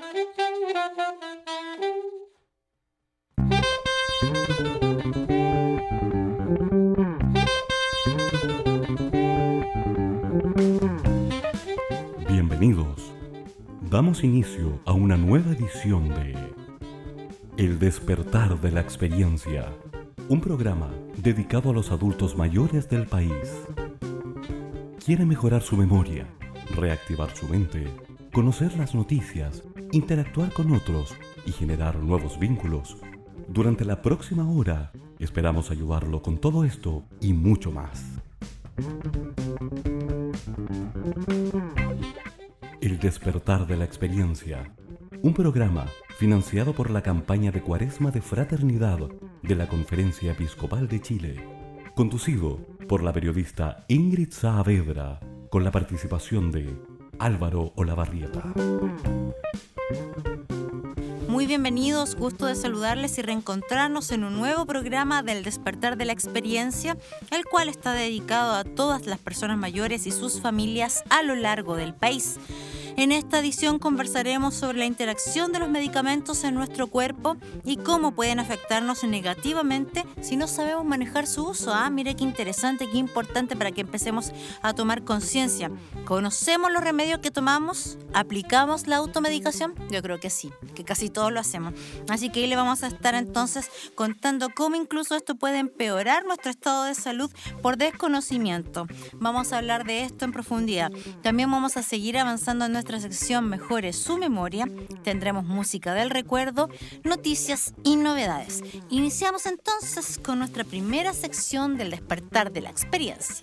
Bienvenidos. Damos inicio a una nueva edición de El despertar de la experiencia, un programa dedicado a los adultos mayores del país. ¿Quiere mejorar su memoria, reactivar su mente, conocer las noticias, interactuar con otros y generar nuevos vínculos? Durante la próxima hora esperamos ayudarlo con todo esto y mucho más. El despertar de la experiencia, un programa financiado por la campaña de Cuaresma de Fraternidad de la Conferencia Episcopal de Chile, conducido por la periodista Ingrid Saavedra, con la participación de Álvaro Olavarrieta. Muy bienvenidos, gusto de saludarles y reencontrarnos en un nuevo programa del Despertar de la Experiencia, el cual está dedicado a todas las personas mayores y sus familias a lo largo del país. En esta edición conversaremos sobre la interacción de los medicamentos en nuestro cuerpo y cómo pueden afectarnos negativamente si no sabemos manejar su uso. Mire qué interesante, qué importante para que empecemos a tomar conciencia. ¿Conocemos los remedios que tomamos? ¿Aplicamos la automedicación? Yo creo que sí, que casi todos lo hacemos. Así que ahí le vamos a estar entonces contando cómo incluso esto puede empeorar nuestro estado de salud por desconocimiento. Vamos a hablar de esto en profundidad. También vamos a seguir avanzando en nuestra sección Mejore su memoria. Tendremos música del recuerdo, noticias y novedades. Iniciamos entonces con nuestra primera sección del Despertar de la Experiencia.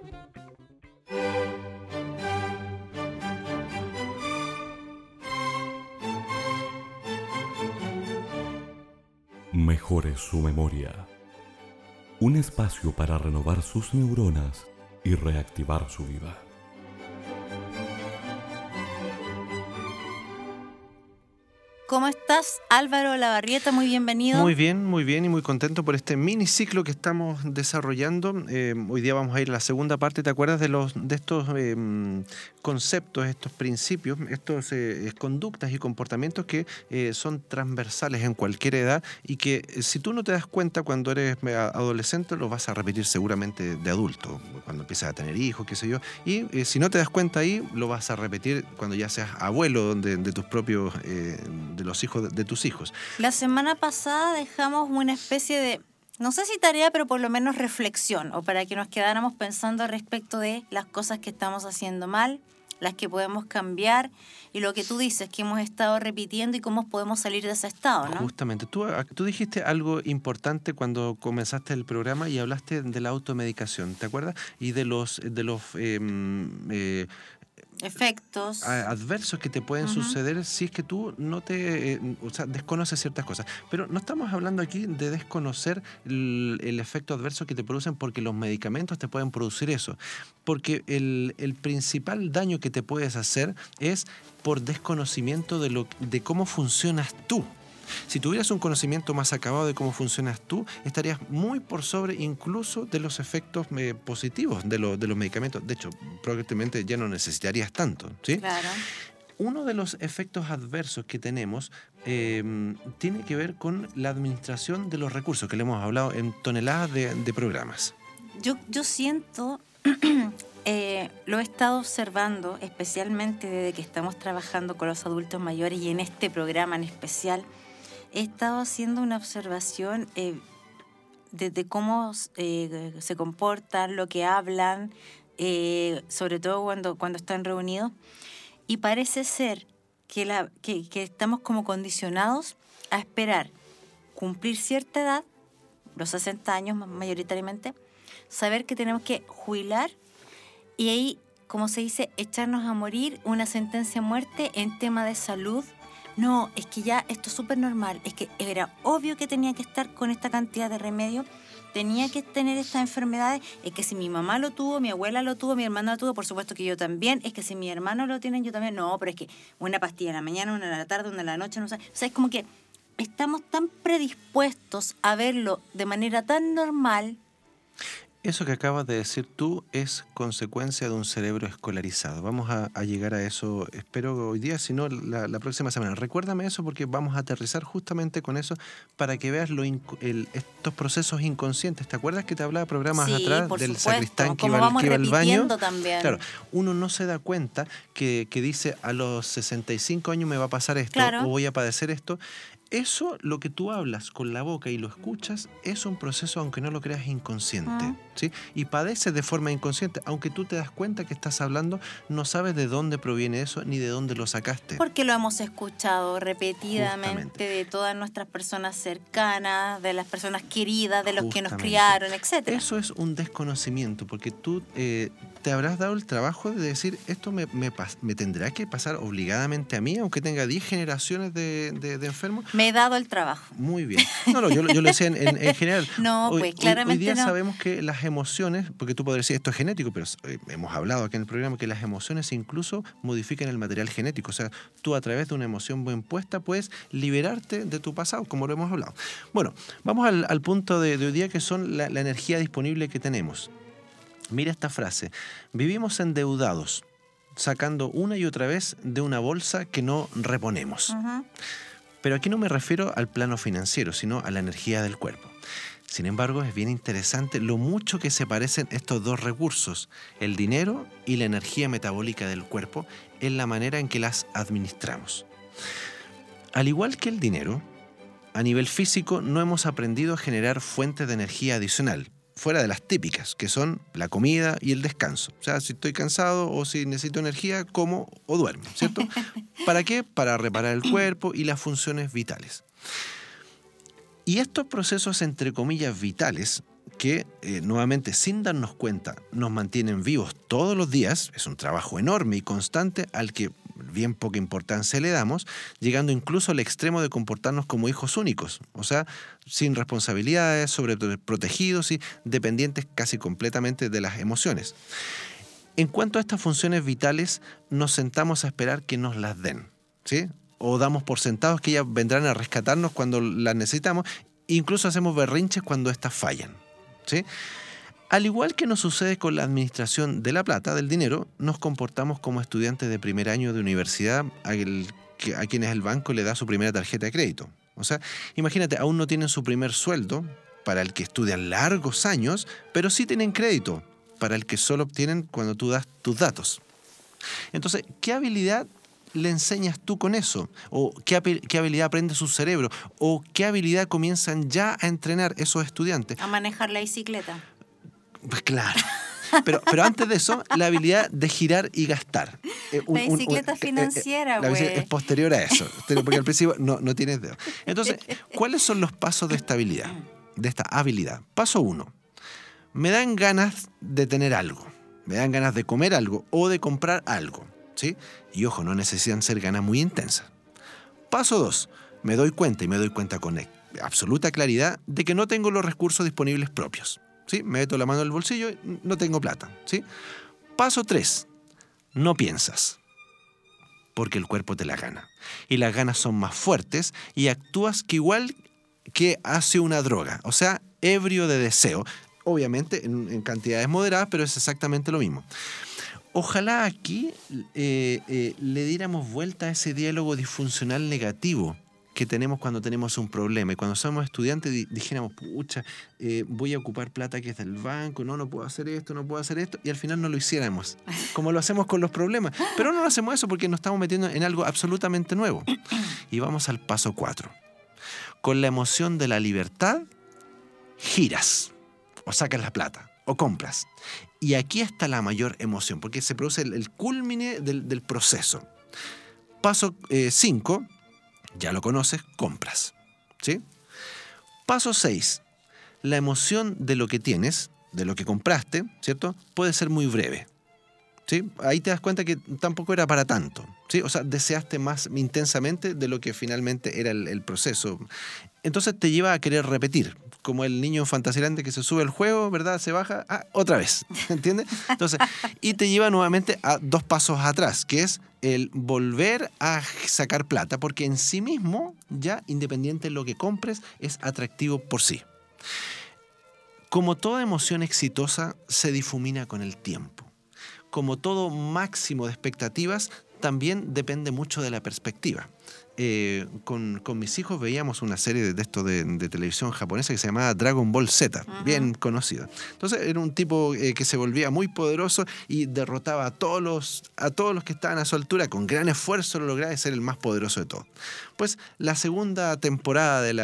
Mejore su memoria. Un espacio para renovar sus neuronas y reactivar su vida. ¿Cómo estás, Álvaro Olavarrieta? Muy bienvenido. Muy bien y muy contento por este miniciclo que estamos desarrollando. Hoy día vamos a ir a la segunda parte. ¿Te acuerdas de estos conceptos, estos principios, estos conductas y comportamientos que son transversales en cualquier edad y que si tú no te das cuenta cuando eres adolescente, lo vas a repetir seguramente de adulto, cuando empiezas a tener hijos, qué sé yo. Y si no te das cuenta ahí, lo vas a repetir cuando ya seas abuelo de tus propios... de los hijos de tus hijos. La semana pasada dejamos una especie de, no sé si tarea, pero por lo menos reflexión, o para que nos quedáramos pensando respecto de las cosas que estamos haciendo mal, las que podemos cambiar y lo que tú dices, que hemos estado repitiendo y cómo podemos salir de ese estado, ¿no? Justamente. Tú dijiste algo importante cuando comenzaste el programa y hablaste de la automedicación, ¿te acuerdas? Y de los efectos adversos que te pueden suceder si es que tú no te desconoces ciertas cosas. Pero no estamos hablando aquí de desconocer el efecto adverso que te producen porque los medicamentos te pueden producir eso. Porque el principal daño que te puedes hacer es por desconocimiento de cómo funcionas tú. Si tuvieras un conocimiento más acabado de cómo funcionas tú, estarías muy por sobre incluso de los efectos positivos de los medicamentos. De hecho, probablemente ya no necesitarías tanto, ¿sí? Claro. Uno de los efectos adversos que tenemos tiene que ver con la administración de los recursos, que le hemos hablado en toneladas de programas. Yo siento... lo he estado observando, especialmente desde que estamos trabajando con los adultos mayores y en este programa en especial. He estado haciendo una observación de cómo se comportan, lo que hablan, sobre todo cuando están reunidos. Y parece ser que estamos como condicionados a esperar cumplir cierta edad, los 60 años mayoritariamente, saber que tenemos que jubilar y ahí, como se dice, echarnos a morir, una sentencia a muerte en tema de salud. No, es que ya esto es súper normal, es que era obvio que tenía que estar con esta cantidad de remedio, tenía que tener estas enfermedades, es que si mi mamá lo tuvo, mi abuela lo tuvo, mi hermano lo tuvo, por supuesto que yo también, es que si mi hermano lo tiene, yo también. No, pero es que una pastilla en la mañana, una en la tarde, una en la noche, no sé. O sea, es como que estamos tan predispuestos a verlo de manera tan normal Eso que acabas de decir tú es consecuencia de un cerebro escolarizado. Vamos a llegar a eso, espero hoy día, si no la próxima semana. Recuérdame eso porque vamos a aterrizar justamente con eso para que veas estos procesos inconscientes. ¿Te acuerdas que te hablaba programas Sí, atrás por del supuesto. sacristán que Como iba vamos al baño? repitiendo también. Claro, uno no se da cuenta que dice a los 65 años me va a pasar esto, Claro. o voy a padecer esto. Eso, lo que tú hablas con la boca y lo escuchas, es un proceso, aunque no lo creas, inconsciente. ¿Sí? Y padeces de forma inconsciente. Aunque tú te das cuenta que estás hablando, no sabes de dónde proviene eso ni de dónde lo sacaste. Porque lo hemos escuchado repetidamente Justamente. de todas nuestras personas cercanas, de las personas queridas, de los que nos Justamente. criaron, etcétera. Eso es un desconocimiento, porque tú te habrás dado el trabajo de decir, esto me tendrá que pasar obligadamente a mí, aunque tenga 10 generaciones de enfermos. Me he dado el trabajo. Muy bien. No, yo lo decía en general. No, pues claramente hoy día no. sabemos que las emociones, porque tú podrías decir esto es genético, pero hemos hablado aquí en el programa que las emociones incluso modifican el material genético. O sea, tú a través de una emoción bien puesta puedes liberarte de tu pasado, como lo hemos hablado. Bueno, vamos al punto de hoy día, que son la energía disponible que tenemos. Mira esta frase: vivimos endeudados, sacando una y otra vez de una bolsa que no reponemos. Pero aquí no me refiero al plano financiero, sino a la energía del cuerpo. Sin embargo, es bien interesante lo mucho que se parecen estos dos recursos, el dinero y la energía metabólica del cuerpo, en la manera en que las administramos. Al igual que el dinero, a nivel físico no hemos aprendido a generar fuentes de energía adicional, fuera de las típicas, que son la comida y el descanso. O sea, si estoy cansado o si necesito energía, como o duermo, ¿cierto? ¿Para qué? Para reparar el cuerpo y las funciones vitales. Y estos procesos, entre comillas, vitales, que nuevamente, sin darnos cuenta, nos mantienen vivos todos los días, es un trabajo enorme y constante al que bien poca importancia le damos, llegando incluso al extremo de comportarnos como hijos únicos, o sea, sin responsabilidades, sobreprotegidos y dependientes casi completamente de las emociones. En cuanto a estas funciones vitales, nos sentamos a esperar que nos las den, ¿sí? O damos por sentados que ellas vendrán a rescatarnos cuando las necesitamos, e incluso hacemos berrinches cuando estas fallan, ¿sí? Al igual que nos sucede con la administración de la plata, del dinero, nos comportamos como estudiantes de primer año de universidad a quienes el banco le da su primera tarjeta de crédito. O sea, imagínate, aún no tienen su primer sueldo, para el que estudian largos años, pero sí tienen crédito, para el que solo obtienen cuando tú das tus datos. Entonces, ¿qué habilidad le enseñas tú con eso? ¿O qué habilidad aprende su cerebro? ¿O qué habilidad comienzan ya a entrenar esos estudiantes? A manejar la bicicleta. Pues claro. Pero antes de eso, la habilidad de girar y gastar. La bicicleta financiera, la bicicleta güey. es posterior a eso, porque al principio no tienes dedo. Entonces, ¿cuáles son los pasos de esta habilidad? De esta habilidad. Paso 1. Me dan ganas de tener algo. Me dan ganas de comer algo o de comprar algo, ¿sí? Y ojo, no necesitan ser ganas muy intensas. Paso 2. Me doy cuenta con absoluta claridad de que no tengo los recursos disponibles propios. ¿Sí? Me meto la mano en el bolsillo y no tengo plata, ¿sí? Paso 3. No piensas, porque el cuerpo te la gana. Y las ganas son más fuertes y actúas igual que hace una droga, o sea, ebrio de deseo. Obviamente en cantidades moderadas, pero es exactamente lo mismo. Ojalá aquí le diéramos vuelta a ese diálogo disfuncional negativo que tenemos cuando tenemos un problema. Y cuando somos estudiantes dijéramos, pucha, voy a ocupar plata que es del banco, no puedo hacer esto, y al final no lo hiciéramos, como lo hacemos con los problemas. Pero no lo hacemos eso porque nos estamos metiendo en algo absolutamente nuevo. Y vamos al paso 4. Con la emoción de la libertad, giras, o sacas la plata, o compras. Y aquí está la mayor emoción, porque se produce el culmine del proceso. Paso 5, ya lo conoces, compras, ¿sí? Paso 6, la emoción de lo que tienes, de lo que compraste, ¿cierto? Puede ser muy breve, ¿sí? Ahí te das cuenta que tampoco era para tanto, ¿sí? O sea, deseaste más intensamente de lo que finalmente era el proceso. Entonces te lleva a querer repetir, como el niño fantasilante que se sube al juego, ¿verdad? Se baja, otra vez, ¿entiendes? Entonces, y te lleva nuevamente a 2 pasos atrás, que es el volver a sacar plata, porque en sí mismo, ya independiente de lo que compres, es atractivo por sí. Como toda emoción exitosa, se difumina con el tiempo. Como todo máximo de expectativas, también depende mucho de la perspectiva. Con mis hijos veíamos una serie de televisión japonesa que se llamaba Dragon Ball Z, bien conocida. Entonces era un tipo que se volvía muy poderoso y derrotaba a todos los que estaban a su altura. Con gran esfuerzo lo lograba ser el más poderoso de todos. Pues la segunda temporada de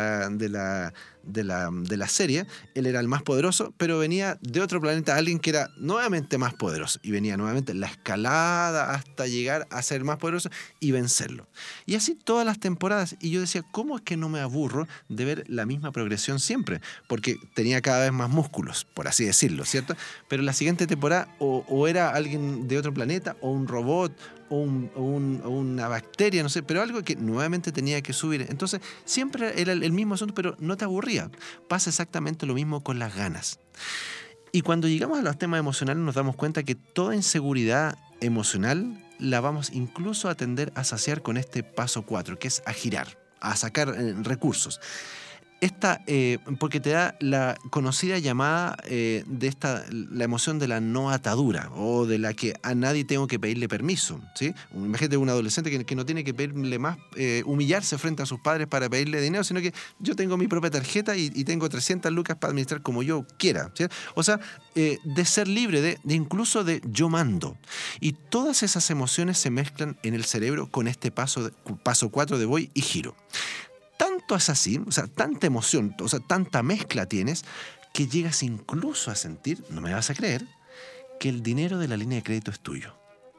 la serie, él era el más poderoso, pero venía de otro planeta alguien que era nuevamente más poderoso. Y venía nuevamente la escalada hasta llegar a ser más poderoso y vencerlo. Y así todas las temporadas. Y yo decía, ¿cómo es que no me aburro de ver la misma progresión siempre? Porque tenía cada vez más músculos, por así decirlo, ¿cierto? Pero la siguiente temporada o era alguien de otro planeta, o un robot, o una bacteria, no sé, pero algo que nuevamente tenía que subir. Entonces siempre era el mismo asunto, pero no te aburría. Pasa exactamente lo mismo con las ganas. Y cuando llegamos a los temas emocionales nos damos cuenta que toda inseguridad emocional la vamos incluso a tender a saciar con este paso 4, que es a girar, a sacar recursos. Porque te da la conocida llamada la emoción de la no atadura, o de la que a nadie tengo que pedirle permiso, ¿sí? Imagínate un adolescente que no tiene que pedirle más, humillarse frente a sus padres para pedirle dinero, sino que yo tengo mi propia tarjeta y tengo 300 lucas para administrar como yo quiera, ¿sí? O sea, de ser libre, de incluso de yo mando. Y todas esas emociones se mezclan en el cerebro con este paso 4 de voy y giro. Tanto es así, o sea, tanta emoción, o sea, tanta mezcla tienes, que llegas incluso a sentir, no me vas a creer, que el dinero de la línea de crédito es tuyo.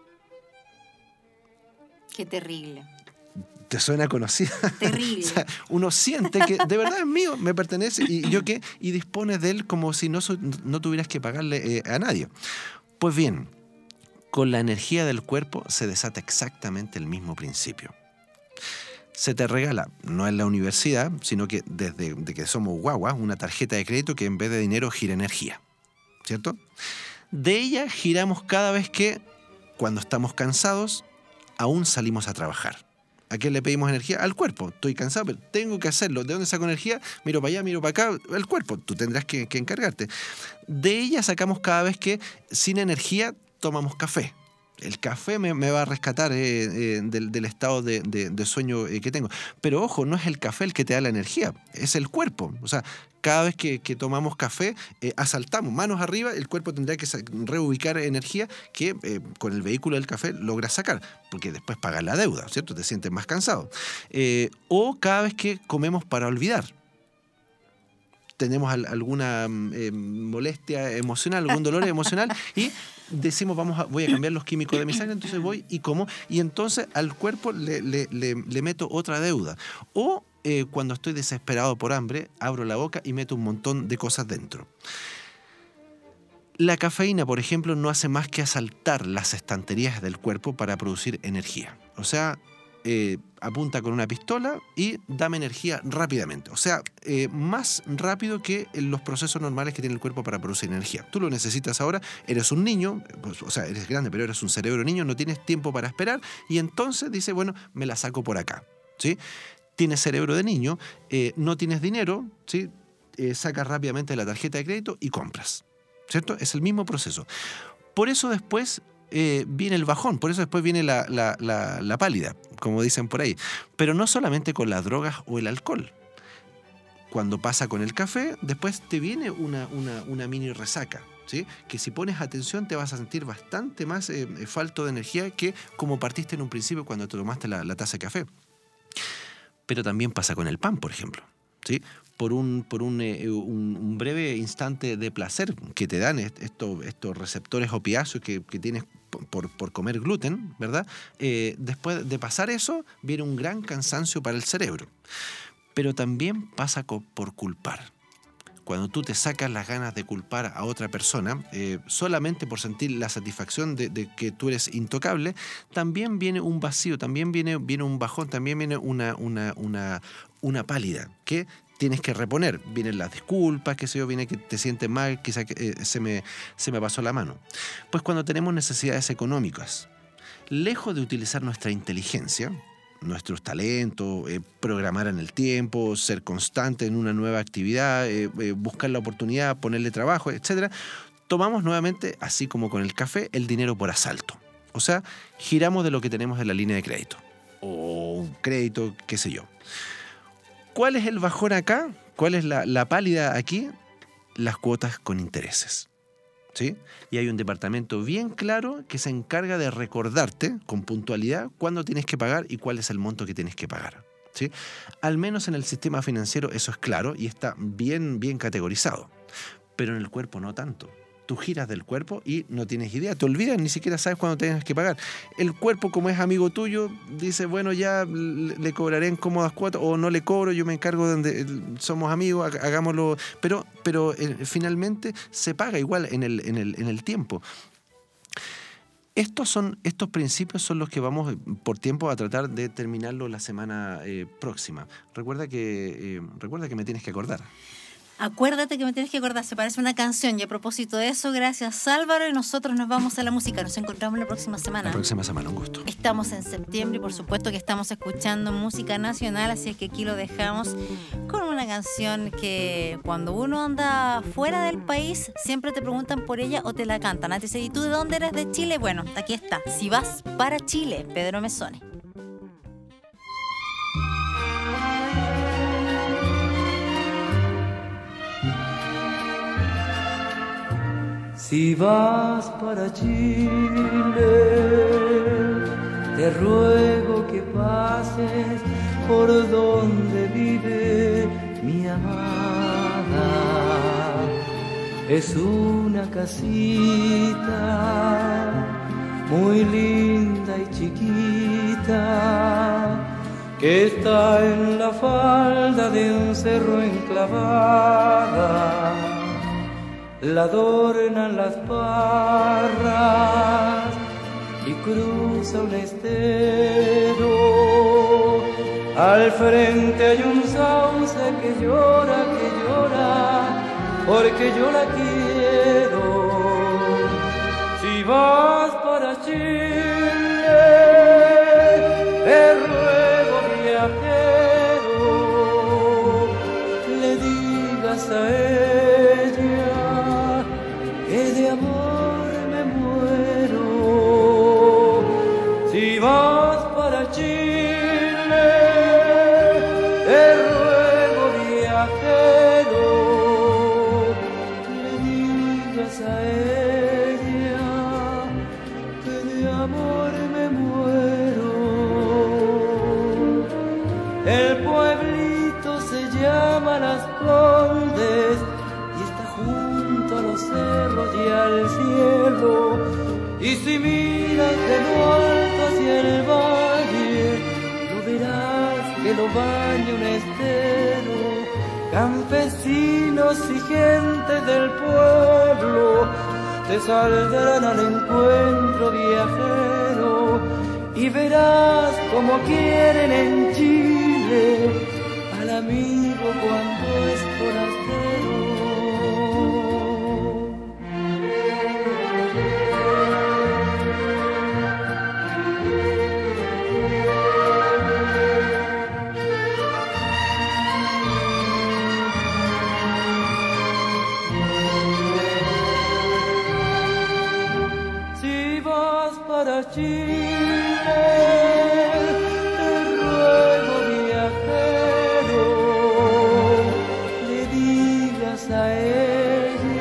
Qué terrible. ¿Te suena conocida? Terrible. O sea, uno siente que de verdad es mío, me pertenece, y yo qué, y dispones de él como si no tuvieras que pagarle a nadie. Pues bien, con la energía del cuerpo se desata exactamente el mismo principio. Se te regala, no en la universidad, sino que desde que somos guaguas, una tarjeta de crédito que en vez de dinero gira energía, ¿cierto? De ella giramos cada vez que, cuando estamos cansados, aún salimos a trabajar. ¿A qué le pedimos energía? Al cuerpo. Estoy cansado, pero tengo que hacerlo. ¿De dónde saco energía? Miro para allá, miro para acá. El cuerpo. Tú tendrás que encargarte. De ella sacamos cada vez que, sin energía, tomamos café. El café me va a rescatar del estado de sueño que tengo. Pero ojo, no es el café el que te da la energía, es el cuerpo. O sea, cada vez que tomamos café, asaltamos, manos arriba, el cuerpo tendrá que reubicar energía que con el vehículo del café logras sacar, porque después pagas la deuda, ¿cierto? Te sientes más cansado. O cada vez que comemos para olvidar. Tenemos alguna molestia emocional, algún dolor emocional y decimos voy a cambiar los químicos de mi sangre, entonces voy y como, y entonces al cuerpo le meto otra deuda. O cuando estoy desesperado por hambre, abro la boca y meto un montón de cosas dentro. La cafeína, por ejemplo, no hace más que asaltar las estanterías del cuerpo para producir energía. O sea, apunta con una pistola y dame energía rápidamente. O sea, más rápido que los procesos normales que tiene el cuerpo para producir energía. Tú lo necesitas ahora, eres un niño, pues, o sea, eres grande, pero eres un cerebro niño, no tienes tiempo para esperar y entonces dice, bueno, me la saco por acá, ¿sí? Tienes cerebro de niño, no tienes dinero, ¿sí? Sacas rápidamente la tarjeta de crédito y compras, ¿cierto? Es el mismo proceso. Por eso después viene el bajón, por eso después viene la pálida, como dicen por ahí. Pero no solamente con las drogas o el alcohol. Cuando pasa con el café, después te viene una mini resaca, ¿sí? Que si pones atención te vas a sentir bastante más falto de energía que como partiste en un principio cuando te tomaste la taza de café. Pero también pasa con el pan, por ejemplo, ¿sí? Por un breve instante de placer que te dan estos receptores opiáceos que tienes por comer gluten, ¿verdad? Después de pasar eso, viene un gran cansancio para el cerebro. Pero también pasa por culpar. Cuando tú te sacas las ganas de culpar a otra persona, solamente por sentir la satisfacción de que tú eres intocable, también viene un vacío, también viene un bajón, también viene una pálida que tienes que reponer. Vienen las disculpas, qué sé yo, viene que te sientes mal, quizá se me pasó la mano. Pues cuando tenemos necesidades económicas, lejos de utilizar nuestra inteligencia, nuestros talentos, programar en el tiempo, ser constante en una nueva actividad, buscar la oportunidad, ponerle trabajo, etcétera, tomamos nuevamente, así como con el café, el dinero por asalto. O sea, giramos de lo que tenemos en la línea de crédito o un crédito, qué sé yo. ¿Cuál es el bajón acá? ¿Cuál es la pálida aquí? Las cuotas con intereses. ¿Sí? Y hay un departamento bien claro que se encarga de recordarte con puntualidad cuándo tienes que pagar y cuál es el monto que tienes que pagar. ¿Sí? Al menos en el sistema financiero eso es claro y está bien categorizado. Pero en el cuerpo no tanto. Tú giras del cuerpo y no tienes idea, te olvidas, ni siquiera sabes cuándo tienes que pagar. El cuerpo, como es amigo tuyo, dice, bueno, ya le cobraré en cómodas cuotas, o no le cobro, yo me encargo donde somos amigos, hagámoslo. Pero finalmente se paga igual en el tiempo. Estos principios son los que vamos por tiempo a tratar de terminarlo la semana próxima. Recuerda que me tienes que acordar. Acuérdate que me tienes que acordar, se parece una canción. Y a propósito de eso, gracias Álvaro, y nosotros nos vamos a la música. Nos encontramos la próxima semana. La próxima semana, un gusto. Estamos en septiembre y por supuesto que estamos escuchando música nacional, así es que aquí lo dejamos con una canción que cuando uno anda fuera del país siempre te preguntan por ella o te la cantan. Te dicen, ¿y tú de dónde eres? ¿De Chile? Bueno, aquí está. Si vas para Chile, Pedro Mesone. Si vas para Chile, te ruego que pases por donde vive mi amada. Es una casita muy linda y chiquita que está en la falda de un cerro enclavada. La adornan las parras y cruza un estero. Al frente hay un sauce que llora, porque yo la quiero. Si vas para Chile, te ruego, viajero, le digas a ella que de amor me muero. Si vas para Chile, te ruego, viajero, le digas a ella que de amor me muero. El pueblito se llama Las Condes y está junto a los cerros y al cielo. Y si miras de lo alto hacia el valle, lo verás que lo baña un estero. Campesinos y gente del pueblo te saldrán al encuentro, viajero, y verás como quieren en Chile al amigo cuando es forastero. Si vas para Chile, te ruego, viajero, le digas a ella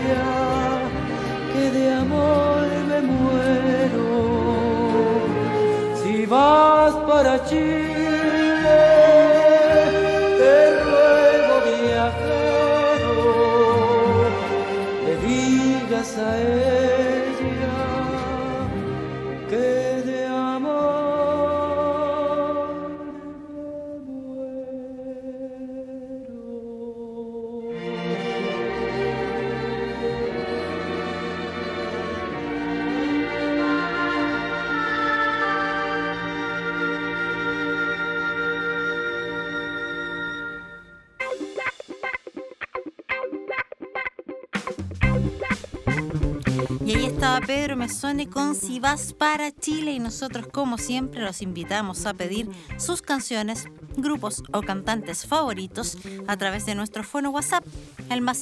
Y ahí estaba Pedro Mezzone con Si vas para Chile, y nosotros, como siempre, los invitamos a pedir sus canciones, grupos o cantantes favoritos a través de nuestro fono WhatsApp, el más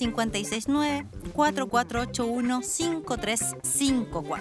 569-4481-5354.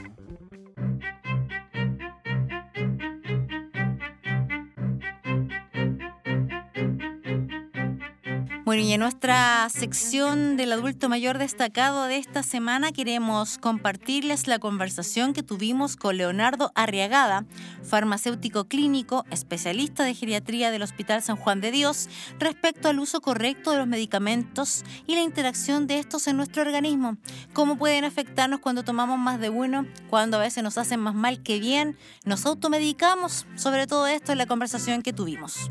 Bueno, y en nuestra sección del adulto mayor destacado de esta semana queremos compartirles la conversación que tuvimos con Leonardo Arriagada, farmacéutico clínico, especialista de geriatría del Hospital San Juan de Dios, respecto al uso correcto de los medicamentos y la interacción de estos en nuestro organismo. Cómo pueden afectarnos cuando tomamos más de uno, cuando a veces nos hacen más mal que bien, nos automedicamos. Sobre todo esto en la conversación que tuvimos.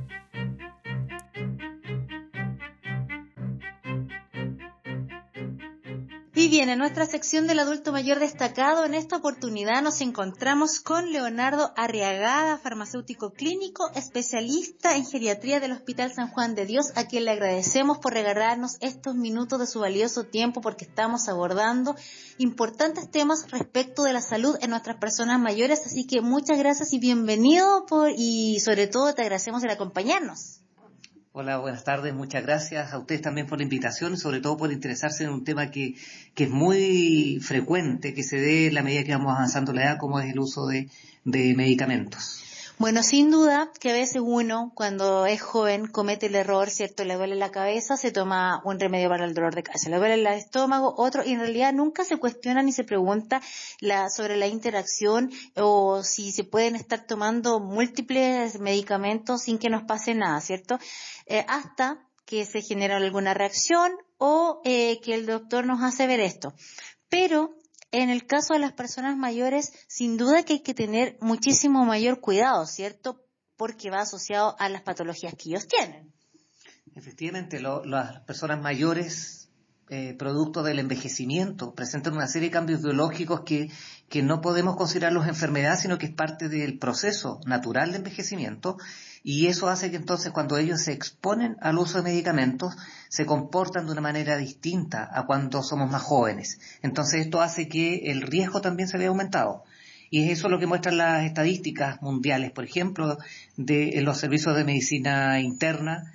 Y bien, en nuestra sección del adulto mayor destacado, en esta oportunidad nos encontramos con Leonardo Arriagada, farmacéutico clínico, especialista en geriatría del Hospital San Juan de Dios, a quien le agradecemos por regalarnos estos minutos de su valioso tiempo, porque estamos abordando importantes temas respecto de la salud en nuestras personas mayores. Así que muchas gracias y bienvenido, y sobre todo te agradecemos el acompañarnos. Hola, buenas tardes. Muchas gracias a ustedes también por la invitación y sobre todo por interesarse en un tema que es muy frecuente, que se dé en la medida que vamos avanzando la edad, como es el uso de medicamentos. Bueno, sin duda que a veces uno, cuando es joven, comete el error, ¿cierto? Le duele la cabeza, se toma un remedio para el dolor de cabeza, le duele el estómago, otro, y en realidad nunca se cuestiona ni se pregunta sobre la interacción o si se pueden estar tomando múltiples medicamentos sin que nos pase nada, ¿cierto? Hasta que se genera alguna reacción o que el doctor nos hace ver esto. Pero en el caso de las personas mayores, sin duda que hay que tener muchísimo mayor cuidado, ¿cierto? Porque va asociado a las patologías que ellos tienen. Efectivamente, las personas mayores, producto del envejecimiento, presentan una serie de cambios biológicos que no podemos considerarlos enfermedad, sino que es parte del proceso natural de envejecimiento. Y eso hace que entonces cuando ellos se exponen al uso de medicamentos se comportan de una manera distinta a cuando somos más jóvenes. Entonces esto hace que el riesgo también se vea aumentado. Y es eso lo que muestran las estadísticas mundiales. Por ejemplo, en los servicios de medicina interna,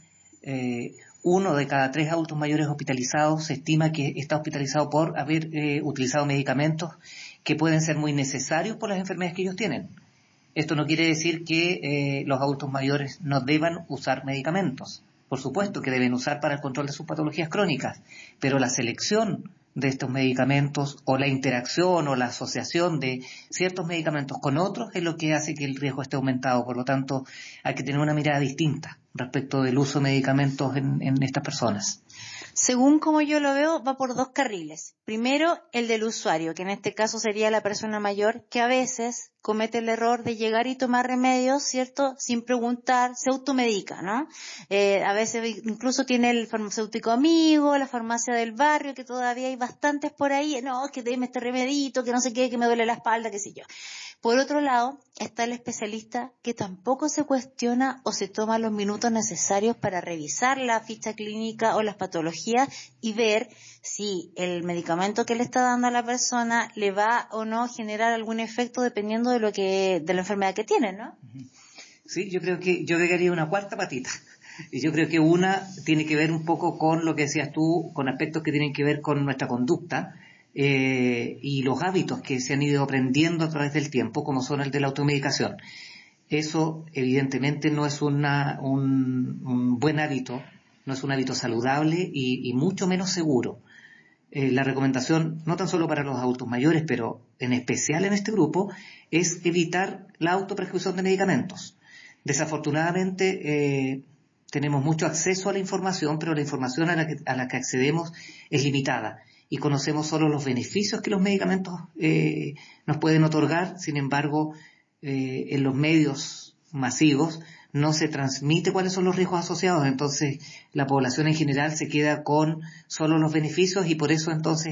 1 de cada 3 adultos mayores hospitalizados se estima que está hospitalizado por haber utilizado medicamentos que pueden ser muy necesarios por las enfermedades que ellos tienen. Esto no quiere decir que los adultos mayores no deban usar medicamentos. Por supuesto que deben usar para el control de sus patologías crónicas, pero la selección de estos medicamentos o la interacción o la asociación de ciertos medicamentos con otros es lo que hace que el riesgo esté aumentado. Por lo tanto, hay que tener una mirada distinta respecto del uso de medicamentos en estas personas. Según como yo lo veo, va por 2 carriles. Primero, el del usuario, que en este caso sería la persona mayor, que a veces comete el error de llegar y tomar remedios, ¿cierto?, sin preguntar, se automedica, ¿no? A veces incluso tiene el farmacéutico amigo, la farmacia del barrio, que todavía hay bastantes por ahí, no, que deme este remedito, que no sé qué, que me duele la espalda, qué sé yo. Por otro lado, está el especialista que tampoco se cuestiona o se toma los minutos necesarios para revisar la ficha clínica o las patologías y ver si el medicamento que le está dando a la persona le va o no a generar algún efecto dependiendo de la enfermedad que tiene, ¿no? Sí, yo creo que yo agregaría una cuarta patita. Y yo creo que una tiene que ver un poco con lo que decías tú, con aspectos que tienen que ver con nuestra conducta. Y los hábitos que se han ido aprendiendo a través del tiempo, como son el de la automedicación. Eso evidentemente no es un buen hábito, no es un hábito saludable y mucho menos seguro. La recomendación, no tan solo para los adultos mayores, pero en especial en este grupo, es evitar la autoprescripción de medicamentos. Desafortunadamente tenemos mucho acceso a la información, pero la información a la que accedemos es limitada. Y conocemos solo los beneficios que los medicamentos nos pueden otorgar. Sin embargo, en los medios masivos no se transmite cuáles son los riesgos asociados. Entonces, la población en general se queda con solo los beneficios y por eso entonces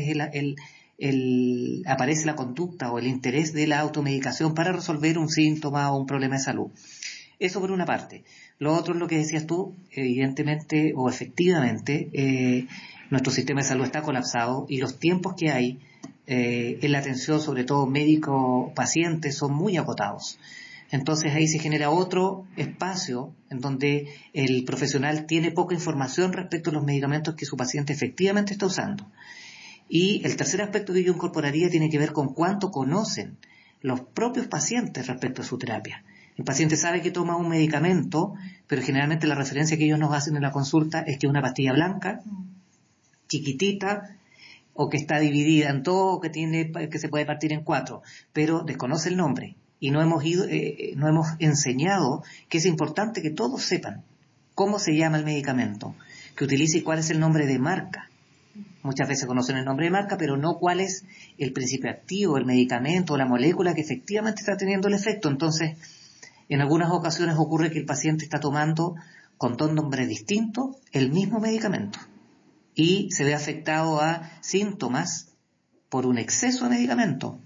aparece la conducta o el interés de la automedicación para resolver un síntoma o un problema de salud. Eso por una parte. Lo otro es lo que decías tú, evidentemente o efectivamente, nuestro sistema de salud está colapsado y los tiempos que hay en la atención, sobre todo médico-paciente, son muy acotados. Entonces ahí se genera otro espacio en donde el profesional tiene poca información respecto a los medicamentos que su paciente efectivamente está usando. Y el tercer aspecto que yo incorporaría tiene que ver con cuánto conocen los propios pacientes respecto a su terapia. El paciente sabe que toma un medicamento, pero generalmente la referencia que ellos nos hacen en la consulta es que es una pastilla blanca, chiquitita, o que está dividida en dos, o que se puede partir en 4, pero desconoce el nombre. Y no hemos enseñado que es importante que todos sepan cómo se llama el medicamento, que utilice y cuál es el nombre de marca. Muchas veces conocen el nombre de marca, pero no cuál es el principio activo, el medicamento o la molécula que efectivamente está teniendo el efecto. Entonces, en algunas ocasiones ocurre que el paciente está tomando con dos nombres distintos el mismo medicamento y se ve afectado a síntomas por un exceso de medicamento,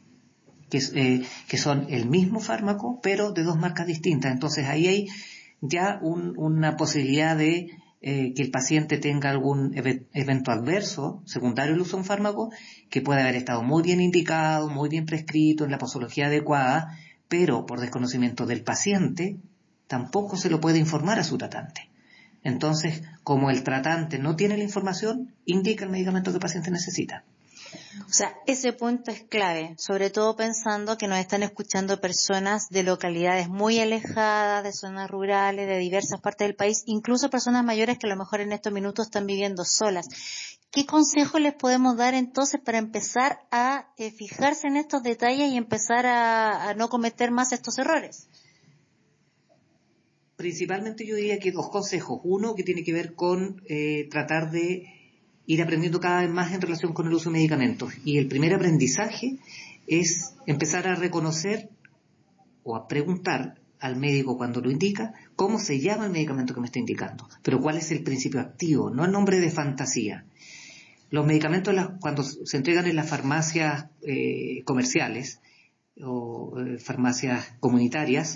que son el mismo fármaco, pero de dos marcas distintas. Entonces ahí hay ya una posibilidad de que el paciente tenga algún evento adverso secundario al uso de un fármaco que puede haber estado muy bien indicado, muy bien prescrito, en la posología adecuada, pero por desconocimiento del paciente tampoco se lo puede informar a su tratante. Entonces, como el tratante no tiene la información, indica el medicamento que el paciente necesita. O sea, ese punto es clave, sobre todo pensando que nos están escuchando personas de localidades muy alejadas, de zonas rurales, de diversas partes del país, incluso personas mayores que a lo mejor en estos minutos están viviendo solas. ¿Qué consejos les podemos dar entonces para empezar a fijarse en estos detalles y empezar a no cometer más estos errores? Principalmente yo diría que 2 consejos. Uno, que tiene que ver con tratar de ir aprendiendo cada vez más en relación con el uso de medicamentos. Y el primer aprendizaje es empezar a reconocer o a preguntar al médico cuando lo indica cómo se llama el medicamento que me está indicando, pero cuál es el principio activo, no el nombre de fantasía. Los medicamentos cuando se entregan en las farmacias comerciales o farmacias comunitarias,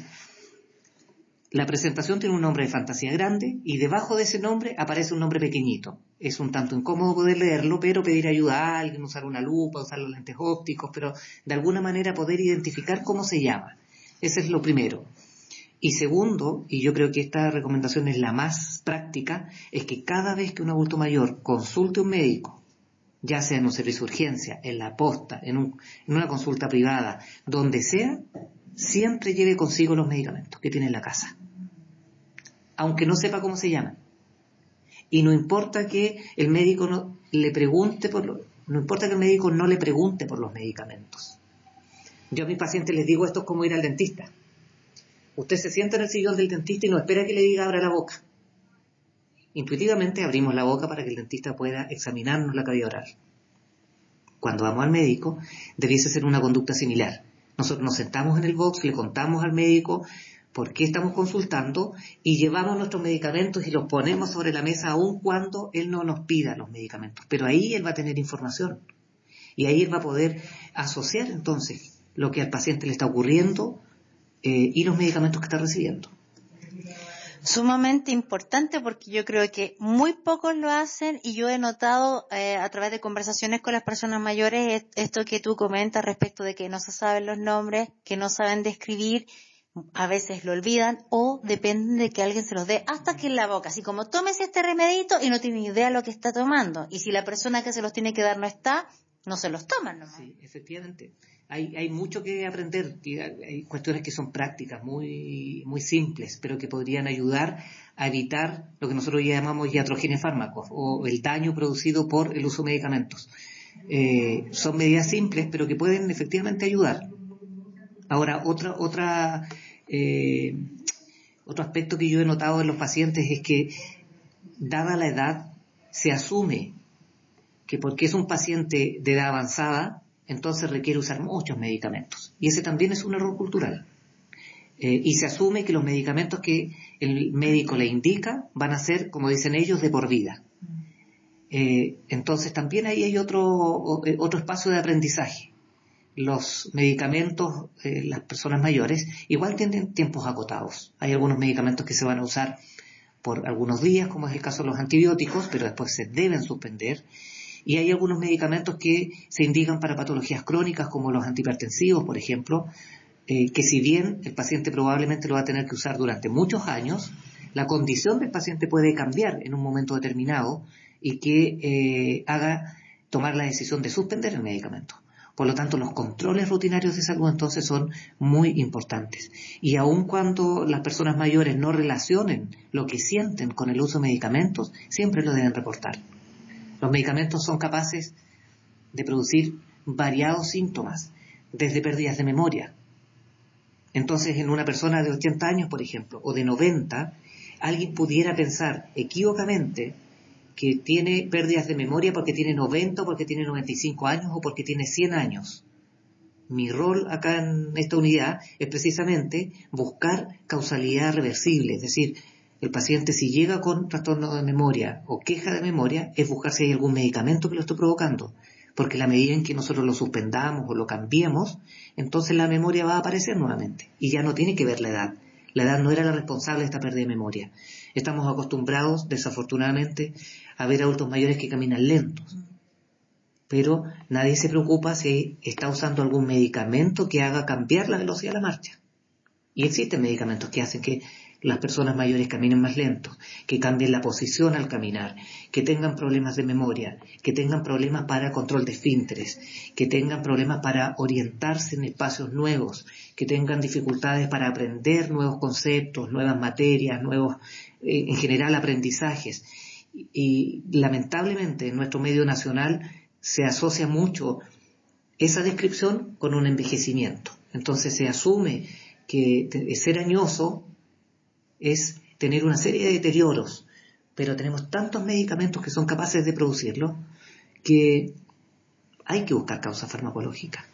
la presentación tiene un nombre de fantasía grande y debajo de ese nombre aparece un nombre pequeñito. Es un tanto incómodo poder leerlo, pero pedir ayuda a alguien, usar una lupa, usar los lentes ópticos, pero de alguna manera poder identificar cómo se llama. Ese es lo primero. Y segundo, y yo creo que esta recomendación es la más práctica, es que cada vez que un adulto mayor consulte a un médico, ya sea en un servicio de urgencia, en la posta, en una consulta privada, donde sea, siempre lleve consigo los medicamentos que tiene en la casa, aunque no sepa cómo se llaman. Y no importa que el médico no le pregunte por los medicamentos. Yo a mis pacientes les digo, esto es como ir al dentista. Usted se sienta en el sillón del dentista y no espera que le diga abra la boca. Intuitivamente abrimos la boca para que el dentista pueda examinarnos la cavidad oral. Cuando vamos al médico, debiese ser una conducta similar. Nosotros nos sentamos en el box, le contamos al médico por qué estamos consultando y llevamos nuestros medicamentos y los ponemos sobre la mesa aun cuando él no nos pida los medicamentos. Pero ahí él va a tener información y ahí él va a poder asociar entonces lo que al paciente le está ocurriendo y los medicamentos que está recibiendo. Sumamente importante porque yo creo que muy pocos lo hacen y yo he notado a través de conversaciones con las personas mayores esto que tú comentas respecto de que no se saben los nombres, que no saben describir, a veces lo olvidan o dependen de que alguien se los dé hasta que en la boca, así como tómese este remedito y no tiene idea lo que está tomando y si la persona que se los tiene que dar no está, no se los toman nomás. Sí, efectivamente. Hay mucho que aprender, hay cuestiones que son prácticas, muy, muy simples, pero que podrían ayudar a evitar lo que nosotros llamamos iatrogenia fármacos o el daño producido por el uso de medicamentos. Son medidas simples, pero que pueden efectivamente ayudar. Ahora, otro aspecto que yo he notado en los pacientes es que, dada la edad, se asume que porque es un paciente de edad avanzada, entonces requiere usar muchos medicamentos. Y ese también es un error cultural. Y se asume que los medicamentos que el médico le indica van a ser, como dicen ellos, de por vida. Entonces también ahí hay otro espacio de aprendizaje. Los medicamentos, las personas mayores, igual tienen tiempos acotados. Hay algunos medicamentos que se van a usar por algunos días, como es el caso de los antibióticos, pero después se deben suspender. Y hay algunos medicamentos que se indican para patologías crónicas, como los antihipertensivos, por ejemplo, que si bien el paciente probablemente lo va a tener que usar durante muchos años, la condición del paciente puede cambiar en un momento determinado y que haga tomar la decisión de suspender el medicamento. Por lo tanto, los controles rutinarios de salud entonces son muy importantes. Y aun cuando las personas mayores no relacionen lo que sienten con el uso de medicamentos, siempre lo deben reportar. Los medicamentos son capaces de producir variados síntomas, desde pérdidas de memoria. Entonces, en una persona de 80 años, por ejemplo, o de 90, alguien pudiera pensar equívocamente que tiene pérdidas de memoria porque tiene 90, o porque tiene 95 años, o porque tiene 100 años. Mi rol acá en esta unidad es precisamente buscar causalidad reversible, es decir, el paciente, si llega con trastorno de memoria o queja de memoria, es buscar si hay algún medicamento que lo esté provocando, porque la medida en que nosotros lo suspendamos o lo cambiemos, entonces la memoria va a aparecer nuevamente y ya no tiene que ver la edad. La edad no era la responsable de esta pérdida de memoria. Estamos acostumbrados, desafortunadamente, a ver adultos mayores que caminan lentos, pero nadie se preocupa si está usando algún medicamento que haga cambiar la velocidad de la marcha. Y existen medicamentos que hacen que las personas mayores caminen más lentos, que cambien la posición al caminar, que tengan problemas de memoria, que tengan problemas para control de esfínteres, que tengan problemas para orientarse en espacios nuevos, que tengan dificultades para aprender nuevos conceptos, nuevas materias, nuevos, en general, aprendizajes. Y lamentablemente en nuestro medio nacional se asocia mucho esa descripción con un envejecimiento. Entonces se asume que ser añoso es tener una serie de deterioros, pero tenemos tantos medicamentos que son capaces de producirlo que hay que buscar causa farmacológica.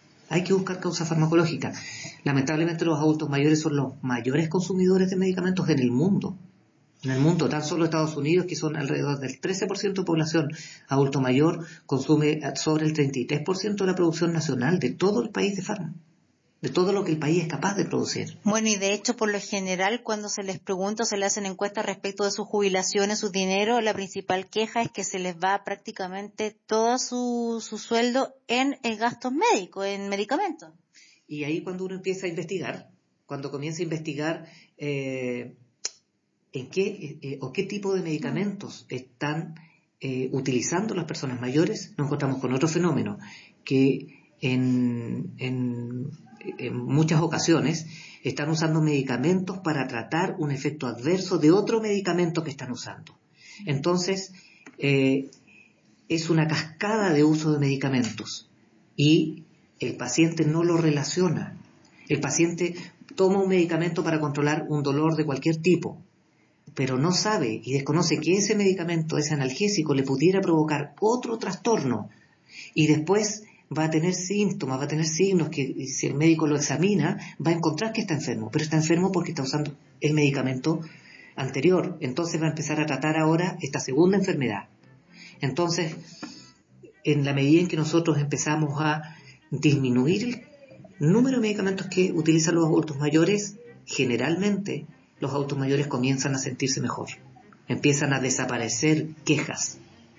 Lamentablemente los adultos mayores son los mayores consumidores de medicamentos en el mundo. En el mundo, tan solo Estados Unidos, que son alrededor del 13% de población adulto mayor, consume sobre el 33% de la producción nacional de todo el país de fármacos, de todo lo que el país es capaz de producir. Bueno, y de hecho, por lo general, cuando se les pregunta o se les hacen encuestas respecto de sus jubilaciones, su dinero, la principal queja es que se les va prácticamente todo su sueldo en gastos médicos, en medicamentos. Y ahí cuando uno empieza a investigar, cuando comienza a investigar en qué o qué tipo de medicamentos están utilizando las personas mayores, nos encontramos con otro fenómeno, que en muchas ocasiones están usando medicamentos para tratar un efecto adverso de otro medicamento que están usando. Entonces, es una cascada de uso de medicamentos y el paciente no lo relaciona. El paciente toma un medicamento para controlar un dolor de cualquier tipo, pero no sabe y desconoce que ese medicamento, ese analgésico, le pudiera provocar otro trastorno y después va a tener síntomas, va a tener signos que si el médico lo examina va a encontrar que está enfermo, pero está enfermo porque está usando el medicamento anterior. Entonces va a empezar a tratar ahora esta segunda enfermedad. Entonces, en la medida en que nosotros empezamos a disminuir el número de medicamentos que utilizan los adultos mayores, generalmente los adultos mayores comienzan a sentirse mejor. Empiezan a desaparecer quejas.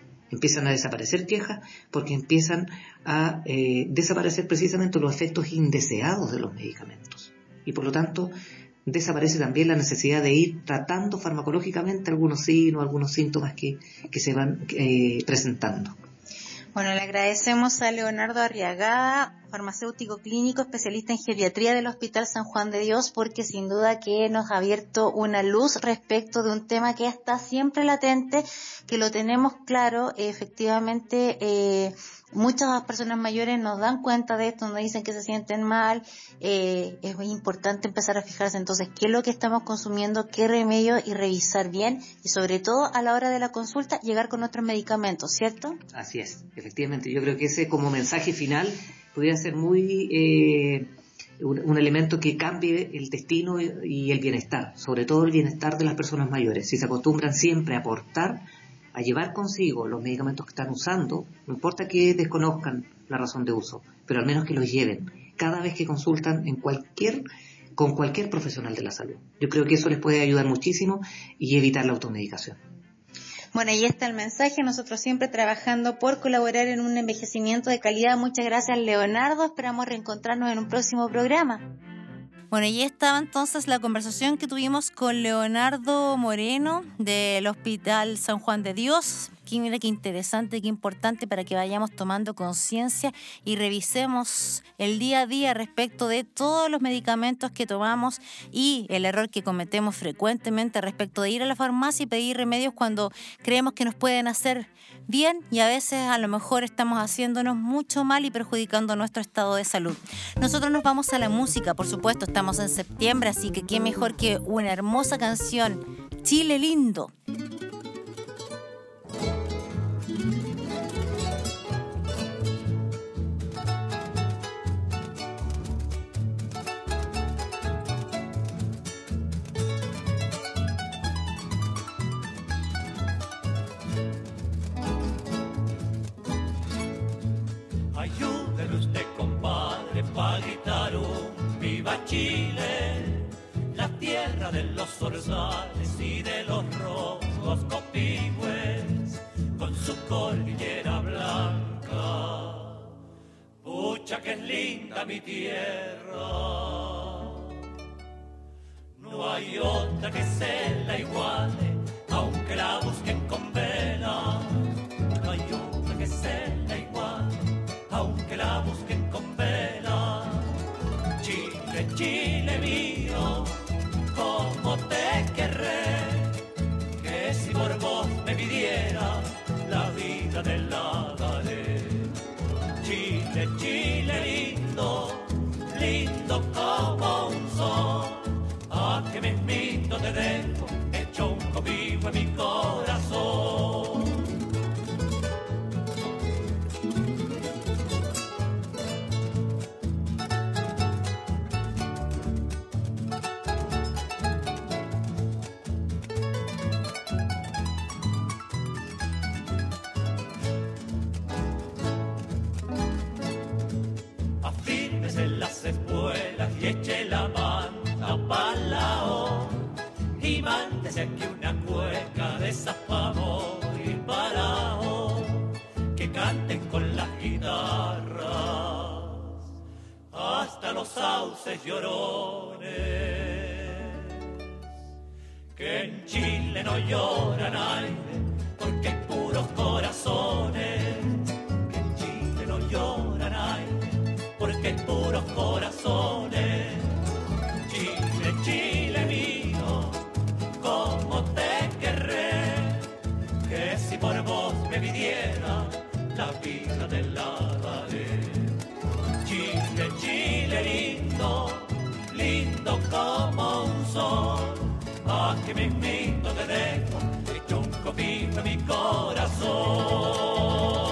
Porque empiezan a desaparecer precisamente los efectos indeseados de los medicamentos. Y por lo tanto, desaparece también la necesidad de ir tratando farmacológicamente algunos signos, algunos síntomas que se van presentando. Bueno, le agradecemos a Leonardo Arriagada, farmacéutico clínico, especialista en geriatría del Hospital San Juan de Dios, porque sin duda que nos ha abierto una luz respecto de un tema que está siempre latente, que lo tenemos claro. Efectivamente, muchas personas mayores nos dan cuenta de esto, nos dicen que se sienten mal. Es muy importante empezar a fijarse entonces qué es lo que estamos consumiendo, qué remedio, y revisar bien, y sobre todo a la hora de la consulta llegar con otros medicamentos, ¿cierto? Así es, efectivamente. Yo creo que ese como mensaje final pudiera ser muy un elemento que cambie el destino y el bienestar, sobre todo el bienestar de las personas mayores. Si se acostumbran siempre a aportar, a llevar consigo los medicamentos que están usando, no importa que desconozcan la razón de uso, pero al menos que los lleven cada vez que consultan con cualquier profesional de la salud. Yo creo que eso les puede ayudar muchísimo y evitar la automedicación. Bueno, ahí está el mensaje. Nosotros siempre trabajando por colaborar en un envejecimiento de calidad. Muchas gracias, Leonardo. Esperamos reencontrarnos en un próximo programa. Bueno, y estaba entonces la conversación que tuvimos con Leonardo Moreno del Hospital San Juan de Dios. Mira qué interesante, qué importante para que vayamos tomando conciencia y revisemos el día a día respecto de todos los medicamentos que tomamos y el error que cometemos frecuentemente respecto de ir a la farmacia y pedir remedios cuando creemos que nos pueden hacer bien y a veces a lo mejor estamos haciéndonos mucho mal y perjudicando nuestro estado de salud. Nosotros nos vamos a la música, por supuesto, estamos en septiembre, así que qué mejor que una hermosa canción, Chile lindo. Ayúdeme usted, compadre, pa' gritar un viva Chile, la tierra de los zorzales y de los rojos copihue, con su cordillera blanca. Pucha que es linda mi tierra, no hay otra que se la iguale, aunque la busquen con vela. No hay otra que se la iguale, aunque la busquen con vela. Chile, Chile mío, cómo te querré, que si por vos me pidiera, la vida te la daré. Chile, Chile lindo, lindo como un sol, a que mismito te dejo, hecho un cobijo en mi corazón. Las espuelas y eche la manta pa'l lao y mándese aquí una cueca de esas pa' amor y parao, que canten con las guitarras hasta los sauces llorones, que en Chile no lloran aire porque hay puros corazones, que en Chile no lloran aire porque hay puros corazones. Chile, Chile mío, cómo te querré, que si por vos me pidiera, la vida te la daré. Chile, Chile lindo, lindo como un sol, a que mismito te dejo, hecho un cobijo en mi corazón.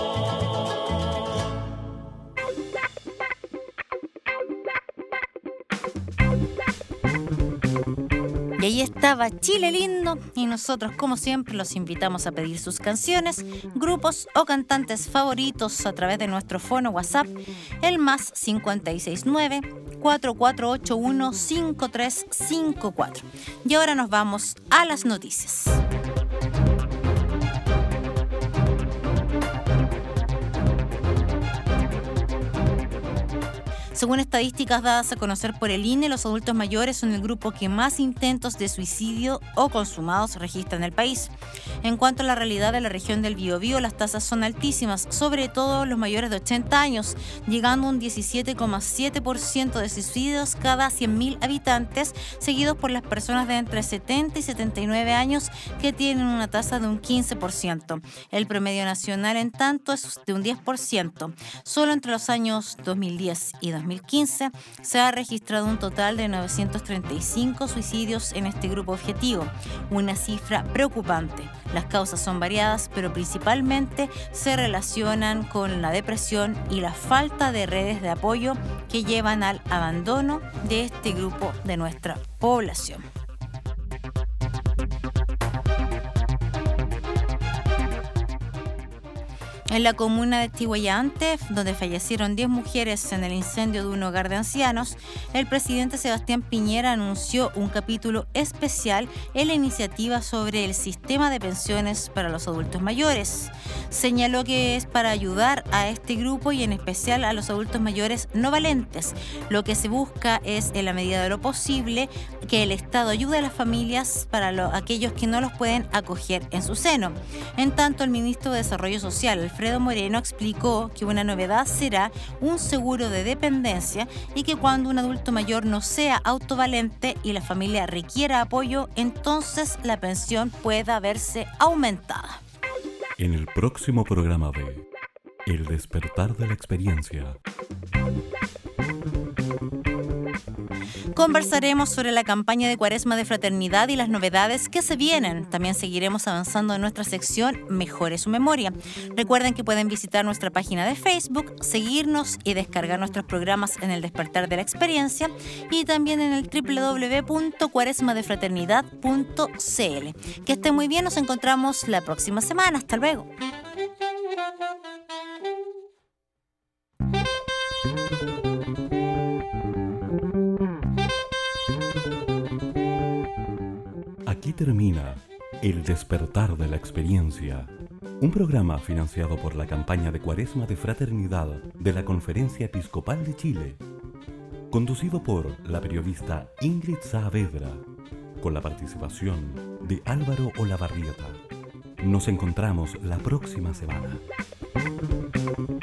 Y ahí estaba Chile lindo y nosotros como siempre los invitamos a pedir sus canciones, grupos o cantantes favoritos a través de nuestro fono WhatsApp, el más 569-4481-5354. Y ahora nos vamos a las noticias. Según estadísticas dadas a conocer por el INE, los adultos mayores son el grupo que más intentos de suicidio o consumados registra en el país. En cuanto a la realidad de la región del Biobío, las tasas son altísimas, sobre todo los mayores de 80 años, llegando a un 17,7% de suicidios cada 100.000 habitantes, seguidos por las personas de entre 70 y 79 años, que tienen una tasa de un 15%. El promedio nacional, en tanto, es de un 10%. Solo entre los años 2010 y 2015 se ha registrado un total de 935 suicidios en este grupo objetivo, una cifra preocupante. Las causas son variadas, pero principalmente se relacionan con la depresión y la falta de redes de apoyo que llevan al abandono de este grupo de nuestra población. En la comuna de Tihuayante, donde fallecieron 10 mujeres en el incendio de un hogar de ancianos, el presidente Sebastián Piñera anunció un capítulo especial en la iniciativa sobre el sistema de pensiones para los adultos mayores. Señaló que es para ayudar a este grupo y en especial a los adultos mayores no valentes. Lo que se busca es, en la medida de lo posible, que el Estado ayude a las familias para aquellos que no los pueden acoger en su seno. En tanto, el ministro de Desarrollo Social, Alfredo Moreno, explicó que una novedad será un seguro de dependencia y que cuando un adulto mayor no sea autovalente y la familia requiera apoyo, entonces la pensión pueda verse aumentada. En el próximo programa de El despertar de la experiencia, conversaremos sobre la campaña de Cuaresma de Fraternidad y las novedades que se vienen. También seguiremos avanzando en nuestra sección Mejore su memoria. Recuerden que pueden visitar nuestra página de Facebook, seguirnos y descargar nuestros programas en el Despertar de la Experiencia y también en el www.cuaresmadefraternidad.cl. Que estén muy bien, nos encontramos la próxima semana. Hasta luego. Aquí termina El despertar de la experiencia, un programa financiado por la campaña de Cuaresma de Fraternidad de la Conferencia Episcopal de Chile, conducido por la periodista Ingrid Saavedra, con la participación de Álvaro Olavarrieta. Nos encontramos la próxima semana.